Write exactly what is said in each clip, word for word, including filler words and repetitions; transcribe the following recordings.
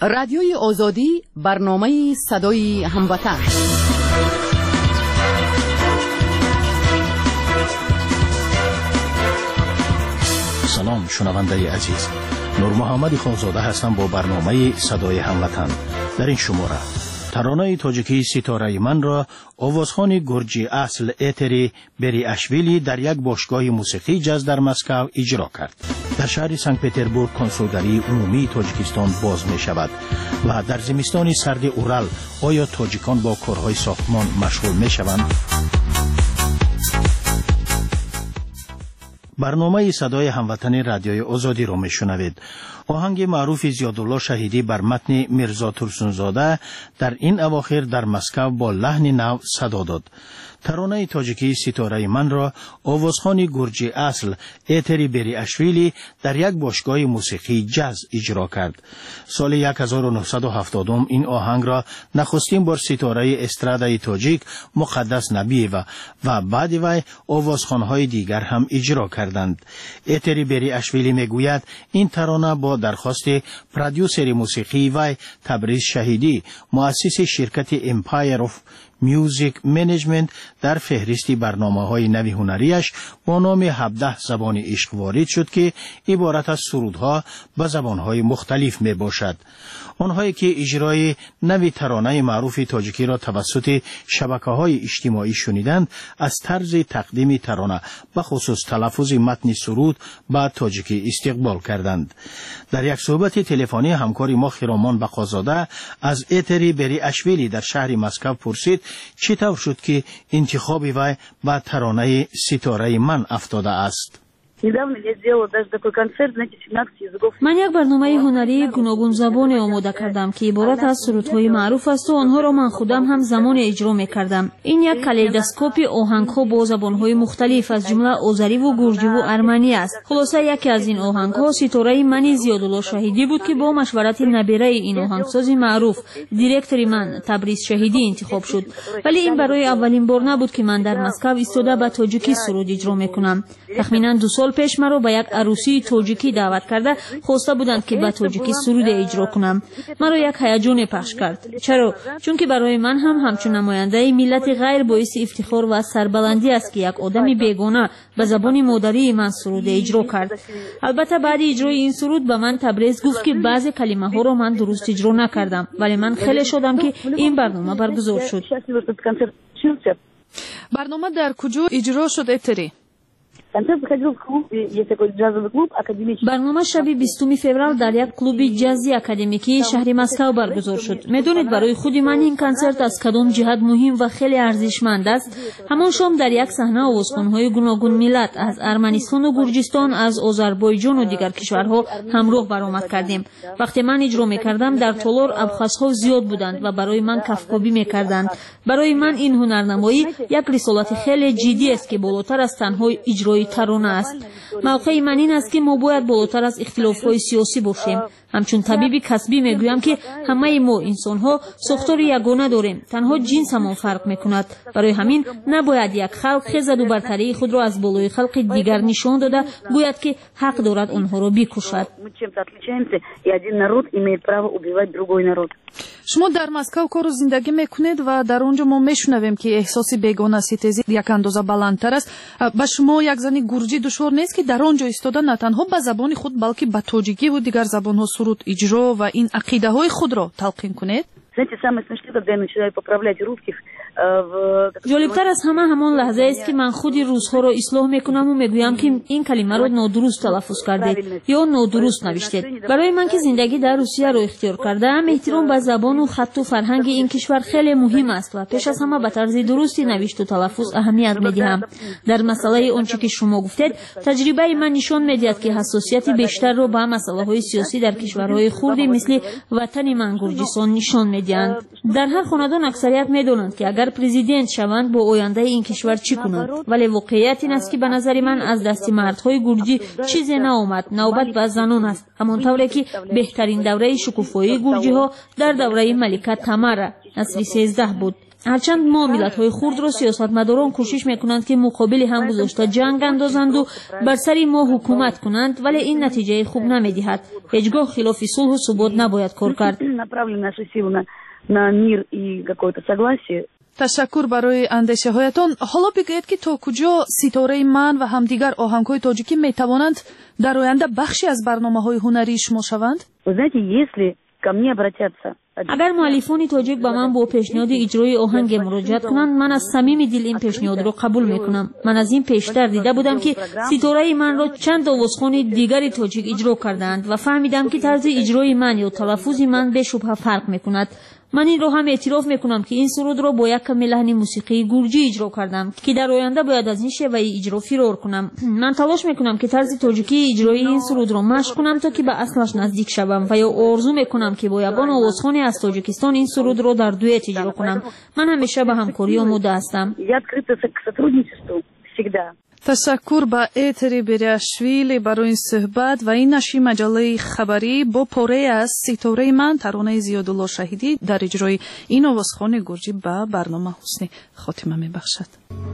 رادیوی آزادی برنامه صدای هموطن. سلام شنونده عزیز، نور محمد خانزاده هستم با برنامه صدای هموطن. در این شماره ترانه تاجیکی ستاره من را آوازخوان گرجی اصل ایتری بری اشویلی در یک باشگاه موسیقی جاز در مسکو اجرا کرد. در شهر سنت پتربورگ کنسولگری عمومی تاجیکستان باز می شود و در زمستان سرد اورال آیا تاجیکان با کارهای ساختمان مشغول می شوند؟ برنامه صدای هموطن رادیوی آزادی را میشنوید. آهنگ معروف زیادالله شهیدی بر متن میرزا ترسونزاده در این اواخر در مسکو با لحن نو صدا داد. ترانه تاجیکی ستاره من را آوازخوان گرجی اصل ایتری بری اشویلی در یک باشگاه موسیقی جاز اجرا کرد. سال هزار و نهصد و هفتاد این آهنگ را نخستین بار ستاره استرادای تاجیک مقدس نبیه و بعد وی آوازخوان‌های دیگر هم اجرا کردند. ایتری بری اشویلی میگوید این ترانه با درخواست پرودیوسر موسیقی وی تبریز شهیدی، مؤسس شرکت امپایر اف میوزیک منیجمنت، در فهرستی برنامه‌های نوی هنریش با نام هفده زبان عشق وارد شد که عبارت از سرودها به زبان‌های مختلف می باشد. آنهایی که اجرای نوی ترانه معروف تاجیکی را توسط شبکه‌های اجتماعی شنیدند از طرز تقدیم ترانه به خصوص تلفظ متن سرود به تاجیکی استقبال کردند. در یک صحبت تلفنی همکار ما خرامان بقازاده از ایتری بری اشویلی در شهر مسکو پرسید چطور شد که انتخاب وی به ترانه ستاره من افتاده است. من یک برنامه هنری گوناگون زبان آماده کردم که عبارت از سرودهای معروف است و آنها را من خودم هم زمان اجرا می‌کردم. این یک کالیدوسکوپ آهنگ‌ها با زبان‌های مختلف از جمله آذری و گرجی و ارمنی است. خلاصه یکی از این آهنگ‌ها ستاره من زیادالله شهیدی بود که با مشورت نبیره این آهنگساز معروف دیرکتور من تبریز شهیدی انتخاب شد. ولی این برای اولین بار نبود که من در مسکو ایستاده به تاجیکی سرود اجرا می‌کنم. تخمیناً دو سال پیش مرا به یک عروسی تاجیکی دعوت کرده خواسته بودند که به تاجیکی سرود اجرا کنم. مرا یک هیجان پخش کرد. چرا؟ چون که برای من هم همچون نماینده ملت غیر باعث افتخار و سربلندی است که یک آدم بیگانه به زبان مادری من سرود اجرا کرد. البته بعد اجرای این سرود به من تبریز گفت که بعضی کلمه ها را من درست اجرا نکردم، ولی من خیلی شدم که این برنامه برگزار شد. برنامه در کجا اجرا شد ایتری؟ برنامه شب بیستم فوریه در یک کلوب جازی اکادمیکی شهر مسکو برگزار شد. میدونید برای خود من این کنسرت از کدام جهت مهم و خیلی ارزشمند است. همان شام در یک صحنه آوازخوان‌های گوناگون ملت از ارمنستان و گرجستان، از آذربایجان و دیگر کشورها همراه برآمد کردیم. وقتی من اجرا می‌کردم در تالار ابخازها زیاد بودند و برای من کفکابی می‌کردند. برای من این هنرنمایی یک رسالت خیلی جدی است که بالاتر از تنها اجرای ترانه است. موقع من این است که ما باید بالاتر از اختلاف‌های سیاسی باشیم. همچون طبیب کسبی میگویم که همه ما انسان‌ها ساختار یگانه داریم، تنها جنس ما فرق میکند. برای همین نباید یک خلق خیزد و برتری خود را از بالای خلق دیگر نشان داده گوید که حق دارد آنها را بکشد. شما در مسکو کار و زندگی میکنید و در اونجا ما میشنویم که احساس بیگانه ستیزی یک اندازه بلندتر است. با شما یک زنی گرجی دشوار نیست که در آنجا ایستاده نه تنها به زبان خود بلکه به تاجیکی و دیگر زبان‌ها سرود اجرا و این عقیده های خود را تلقین کنید؟ جالبتر از همه همان لحظه است که من خودی روزها را اصلاح میکنم و میگویم که این کلمه را نادرست تلفظ کردید یا نادرست نوشتید. برای من که زندگی در روسیه را اختیار کردم، احترام به زبان و خط و فرهنگ این کشور خیلی مهم است و پیش از همه به طرز درستی نوشت و تلفظ اهمیت میدهم. در مسئله آنچه که شما گفتید، تجربه من نشان میدهد که حساسیت بیشتر را به مسائل های سیاسی در کشورهای خرد مثل وطن من گرجستان نشان میدهند. در هر خاندان اکثریت میدونند که اگر پرزیدنت شوند با آینده این کشور چی کنند، ولی واقعیت این است که به نظر من از دست مردهای گرجی چیزی نآمد. نوبت به زنان است، همانطوری که بهترین دوره شکوفایی گرجی ها در دوره ملکه تمره نسل سیزده بود. هرچند ما ملت‌های خرد را سیاستمداران کوشش می‌کنند که مقابل هم گذاشته جنگ اندازند و بر سر ما حکومت کنند، ولی این نتیجه خوب نمی‌دهد. هیچگاه خلاف صلح و ثبات نباید کار کرد. направим нашу силу на, на мир и какое-то согласие. ташаккур барои андешаҳоятон. ҳоло бигӯед ки то куҷо ситораи ман ва ҳамдигар оҳангҳои тоҷикӣ метавонанд дар оянда бахши аз барномаҳои ҳунарии шумо шаванд? Вы знаете, если ко мне обратятся агар муаллифони тоҷик ба ман бо пешниҳоди иҷрои оҳанге муроҷиат кунанд, ман аз самими дил ин пешниҳодро қабул мекунам. Ман аз ин пештар дида будам ки ситораи манро чанд овозхони дигари тоҷик иҷро кардаанд ва фаҳмидам ки тарзи иҷрои ман ё талаффузи ман бешубҳа фарқ мекунад. ман инро ҳам эътироф мекунам ки ин сурудро бо як каме лаҳни мусиқии гурҷӣ иҷро кардам ки дар оянда бояд аз ин шеваи иҷро фирор кунам. ман талош мекунам ки тарзи тоҷикии иҷрои ин сурудро машқ кунам то ки ба аслаш наздик шавам ва ё орзу мекунам ки бо ягон овозхоне аз тоҷикистон ин сурудро дар дуэт иҷро кунам. ман ҳамеша ба ҳамкорӣ омода ҳастам. Я открыта к сотрудничеству всегда. ташаккур ба Этери Бериашвили барои ин суҳбат ва ин нашри маҷаллаи хабарӣ бо пораи аз ситораи ман таронаи Зиёдулло Шаҳидӣ дар иҷрои ин овозхони гурҷӣ ба барнома ҳусни хотима мебахшад.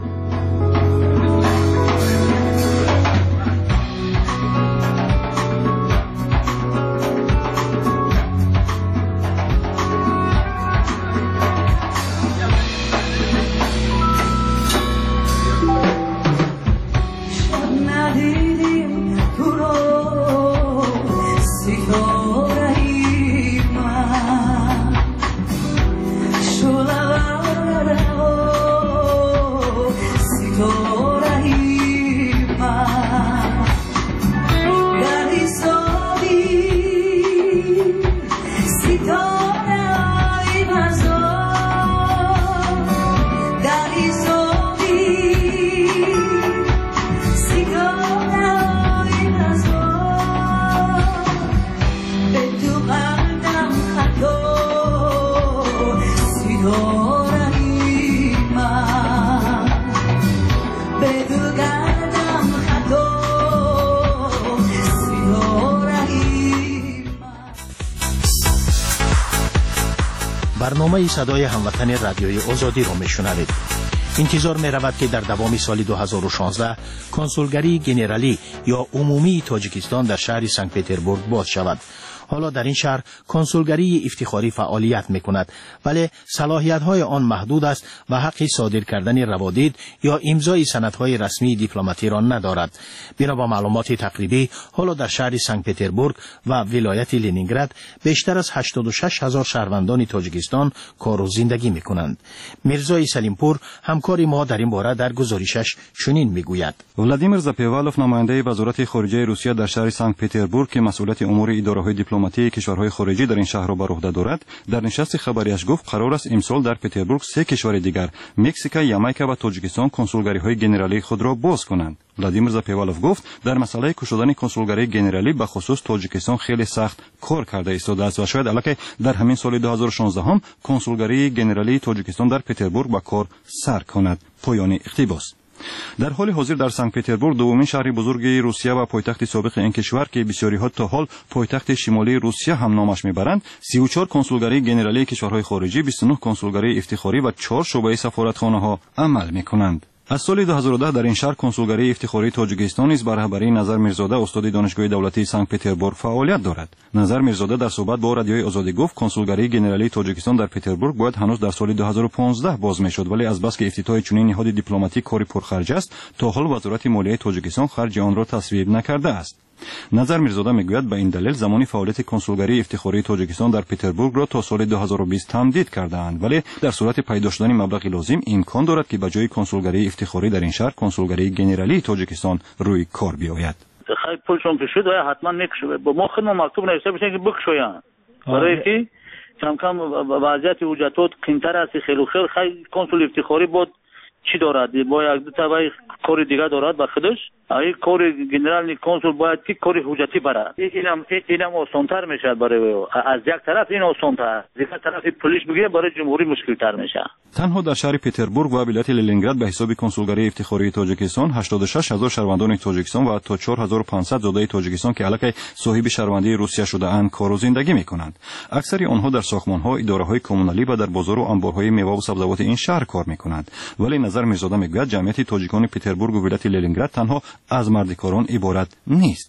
برنامه صدای هموطن رادیوی آزادی را میشنوید. انتظار می رود که در دوام سال دو هزار و شانزده کنسولگری گنرالی یا عمومی تاجیکستان در شهر سنت پترزبورگ باز شود. حالا در این شهر کنسولگری افتخاری فعالیت می کند، ولی صلاحیت های آن محدود است و حق صادر کردن روادید یا امضای سندهای رسمی دیپلماتی را ندارد. بنا به معلومات تقریبی، حالا در شهر سنت پترزبورگ و ولایت لنینگراد بیشتر از هشتاد و شش هزار شهروندان تاجیکستان کار و زندگی می کنند. میرزای سلیمپور همکار ما در این باره در گزارشش چنین می گوید. ولادیمیر زاپیوالوف نماینده وزارت خارجه روسیه در شهر سنت پترزبورگ که مسئولیت امور اداره‌های دیپلماتی کشورهای خارجی در این شهر را بر عهده دارد، در نشست خبریش گفت قرار است امسال در پترزبورگ سه کشور دیگر مکزیک، یامایکا و تاجیکستان کنسولگری‌های گنرالی خود را باز کنند. ولادیمیر زاپیوالوف گفت در مسئله کشودن کنسولگری گنرالی به خصوص تاجیکستان خیلی سخت کار کرده ایستاده است و شاید البته در همین سال دو هزار و شانزده هم کنسولگری گنرالی تاجیکستان در پترزبورگ به کار سر کند. پایان اقتباس. در حال حاضر در سنت پترزبورگ دومین شهر بزرگ روسیه و پایتخت سابق این کشور که بسیاری ها تا حال پایتخت شمالی روسیه هم نامش میبرند، سی و چهار کنسولگری گنرالی کشورهای خارجی، بیست و نه کنسولگری افتخاری و چهار شعبه سفارتخانه ها عمل میکنند. از سال دو هزار و ده در این شهر کنسولگری افتخاری تاجیکستان نیز بر رهبری نظر میرزاده استاد دانشگاه دولتی سنت پترزبورگ فعالیت دارد. نظر میرزاده در صحبت با رادیوی آزادی گفت کنسولگری گنرالی تاجیکستان در پترزبورگ باید هنوز در سال دو هزار و پانزده باز میشد، ولی از بس که افتتاح چنین نهاد دیپلماتیک کاری پرخرج است، تا حال وزارت مالیه تاجیکستان خرج آن را تصویب نکرده است. نظر میرزاده میگوید به این دلیل زمانی فعالیت کنسولگری افتخاری تاجیکستان در پترزبورگ را تا سال دو هزار و بیست تمدید کرده‌اند، ولی در صورت پیدا شدن مبلغ لازم امکان دارد که به جای کنسولگری افتخاری در این شهر کنسولگری گنرالی تاجیکستان روی کار بیاید. خیلی پولشون کشید و حتما میکشه. با ما خدمت مکتوب نوشته بشه که بکشوین. برای که کم کم وضعیت وجودات قین‌تر است، خیلی خیلی خیلی کنسول افتخاری بود چی دارد؟ با یک دو تا کار دیگه دارد با خودش. این کار گنرال کنسول باید که کار حجتی برد. اینم اینم آسان‌تر میشه برای از یک طرف این آسان‌تر، از یک طرف پلیس بگیره برای جمهوری مشکل‌تر میشه. تنها در شهر پترزبورگ و ولایت لنینگراد به حساب کنسولگری افتخاری تاجیکستان هشتاد و شش هزار شهروندان تاجیکستان و تا چهار هزار و پانصد زاده تاجیکستان که الکی صاحب شهروندی روسیه شده اند کار و زندگی میکنند. اکثر آنها در ساختمان‌ها، اداره‌های کمونالی و در بازار و انبارهای میوه و سبزیجات این شهر کار میکنند. ولی نظر میرزاده میگوید جمعیت تاجیکان پترزبورگ و ولایت لنینگراد تنها از مردکاران عبارت نیست.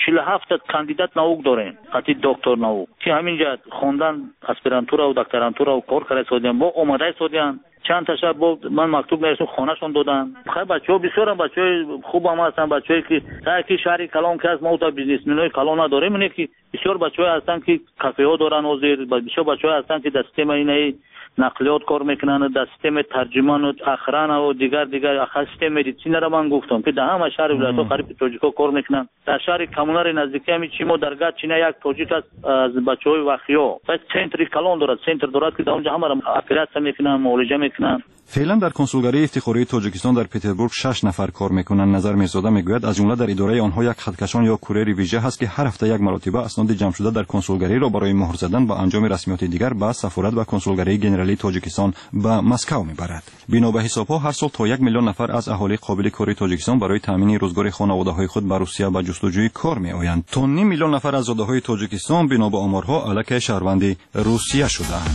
چهل و هفت کاندیدات نوک داریم حتی دکتر نوک که همینجا خوندن اسپرانتورا و دکترانتورا و کار کرده سودیان با اومده سودیان چند تا شب بود من مکتوب نوشتم خونهشون دادن. خیلی بچه‌ها بسیار بچه‌های خوب هم هستن، بچه‌ای که تا شهر کلان که از ما تا بیزنسمن‌های کلان نداریم، اینه که بسیار بچه‌ها هستن که کافه‌ها دارن و زیر بسیار بچه‌ها هستن که در سیستم اینه نقلیات کار میکنن، در سیستم ترجمان و اخران و دیگر دیگر اخر سیستم مدیسین را من گفتم که در همه شهر ولایت‌ها قریب توجیکا کار میکنن. در شهر کمونار نزدیکی هم چی ما درگاه چینه یک توجیک از بچه‌های وخیا پس سنتری کلان دارد، سنتر دارد که در اونجا همه را اپراسیون میکنن، معالجه میکنن. فعلا در کنسولگری افتخاری تاجیکستان در پتربورگ شش نفر کار میکنند. نظر میرزاده میگوید از جمله در اداره آنها یک خطکشان یا کوریر ویژه هست که هر هفته یک مرتبه اسناد جمع شده در کنسولگری را برای مهر زدن و انجام رسمیات دیگر به سفارت و کنسولگری گنرالی تاجیکستان به مسکو میبرد. بنا به حسابها هر سال تا یک میلیون نفر از اهالی قابل کاری تاجیکستان برای تامین روزگار خانواده‌های خود به روسیه به جستجوی کار میآیند. تا نیم میلیون نفر از زاده‌های تاجیکستان بنا به آمارها الک شهروند روسیه شدند.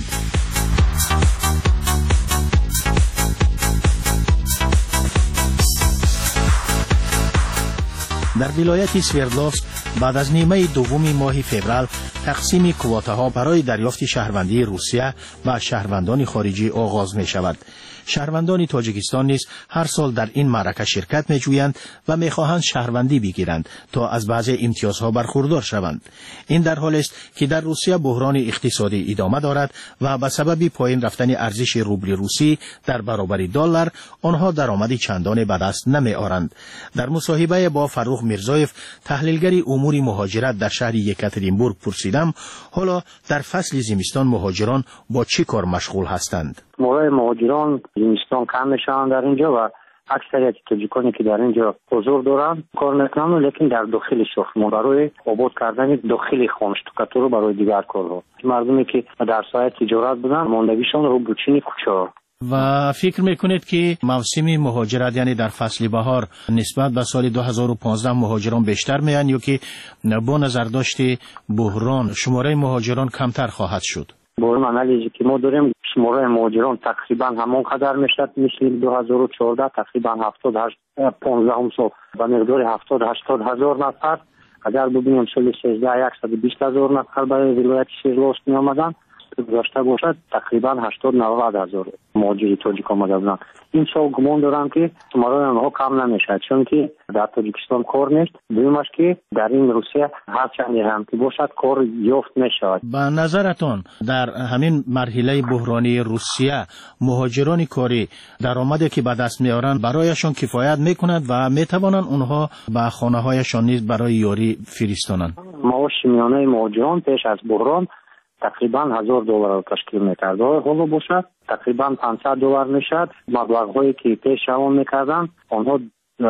در ولایت سوردلوفسک بعد از نیمه دوم ماه فوریه تقسیم کوتاها برای دریافت شهروندی روسیه و شهروندان خارجی آغاز می شود. شهروندان تاجیکستان نیز هر سال در این معرکه شرکت می جویند و می خواهند شهروندی بگیرند تا از بعضی امتیازها برخوردار شوند. این در حالی است که در روسیه بحران اقتصادی ادامه دارد و به سبب پایین رفتن ارزش روبل روسی در برابر دلار آنها درآمدی چندان به دست نمی آورند. در مصاحبه با فروخ میرزایف تحلیلگر امور مهاجرت در شهر یکاترینبورگ پرسیدم حالا در فصل زمستان مهاجران با چه کار مشغول هستند؟ موقع مهاجران زمستان کم میشن در اینجا و اکثریت تاجیکانی که در اینجا حضور دارن کار میکنن، لیکن در داخل شهر برای آباد کردن داخل خانه شتکاتور برای دیگر کارها. مردمی که در سایه تجارت بودن ماندگیشان رو بچینی کوچه. و فکر میکنید که موسم مهاجرت یعنی در فصل بهار نسبت به سال دو هزار و پانزده مهاجران بیشتر میان یا که با نظر داشت بحران شماره مهاجران کمتر خواهد شد؟ با این انالیزی که ما داریم شماره مهاجران تقریبا همان قدر میشد مثل دو هزار و چهارده تقریبا هفتاد و هشت پانزده سال به مقدار هفتاد هشتاد هزار نفر. اگر ببینیم سال سیزده صد و بیست هزار نفر برای ولایت سوردلوفسک می آمدن داشته باشد تقریبا هشتاد نود هزار مهاجر تاجیک آمده بودند. این سال گمان دارم که شماره آنها کم نمیشد چون که در تاجیکستان کار نیست. دومش که در این روسیه هر چندی هم که باشد کار یافت میشود. به نظرتان در همین مرحله بحرانی روسیه مهاجران کاری درآمدی که به دست میارند برایشان کفایت میکند و میتوانند اونها به خانه هایشان نیز برای یاری فرستانند؟ معاش میانه مهاجران پیش از بحران تقریبا هزار دلار را تشکیل میکرد. حالا باشد تقریبا پانصد دلار میشد. مبلغ‌هایی که پیش روان میکردن آنها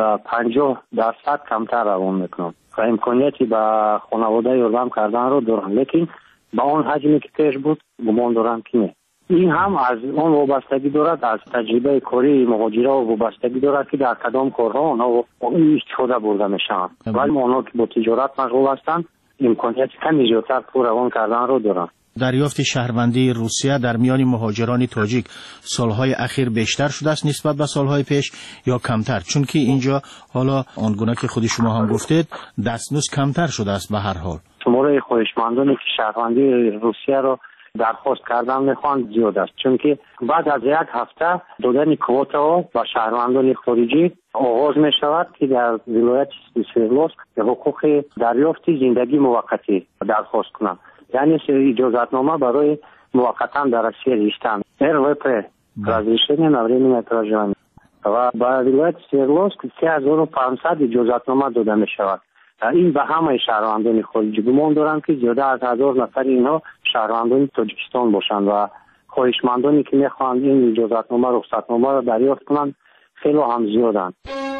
پنجاه درصد کمتر روان میکنند. امکانیتی به خانواده یاردم کردن رو دارن، لیکن با آن حجمی که پیش بود گمان دارم که نه. این هم از آن وابستگی دارد، از تجربه کاری مهاجرا وابستگی دارد که در کدام کارها آنها استفاده برده میشن. ولی آنها که با تجارت مشغول هستند امکانیت کمی زیادتر پر روان کردن رو دارن. دریافت شهروندی روسیه در میان مهاجران تاجیک سالهای اخیر بیشتر شده است نسبت به سالهای پیش یا کمتر؟ چون که اینجا حالا آنگونه که خود شما هم گفتید دستمزد کمتر شده است. به هر حال شماره خواهشمندانی که شهروندی روسیه را درخواست کردن میخوان زیاد است، چون که بعد از یک هفته دادن کوتا با شهروندان خارجی آغاز می شود که در ولایت سوردلوفسک حقوق دریافت زندگی موقتی درخواست کنند، یعنی اجازتنامه برای موقتا در روسیه زیستن ار و پی разрешение на временное проживание و با ولایت سوردلوفسک سه هزار و پانصد اجازتنامه داده می شود. این به همه شهروندان خارجی گمان دارم که زیاده از هزار نفر اینها شهروندان تاجیکستان باشند و خواهشمندانی که میخواهند این اجازتنامه رخصتنامه را دریافت کنند خیلی هم زیادند.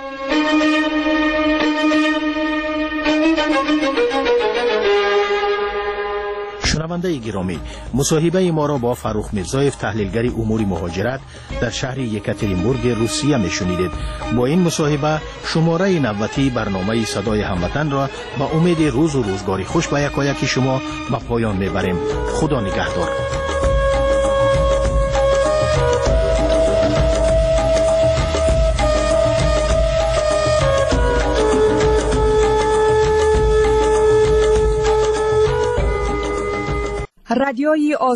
شنونده گرامی، مصاحبه ما را با فروخ میرزایف تحلیلگر امور مهاجرت در شهر یکاترینبورگ روسیه میشنیدید. با این مصاحبه شماره نوتی برنامه صدای هموطن را با امید روز و روزگاری خوش به یکایک شما به پایان میبریم. خدا نگهدار. رادیوی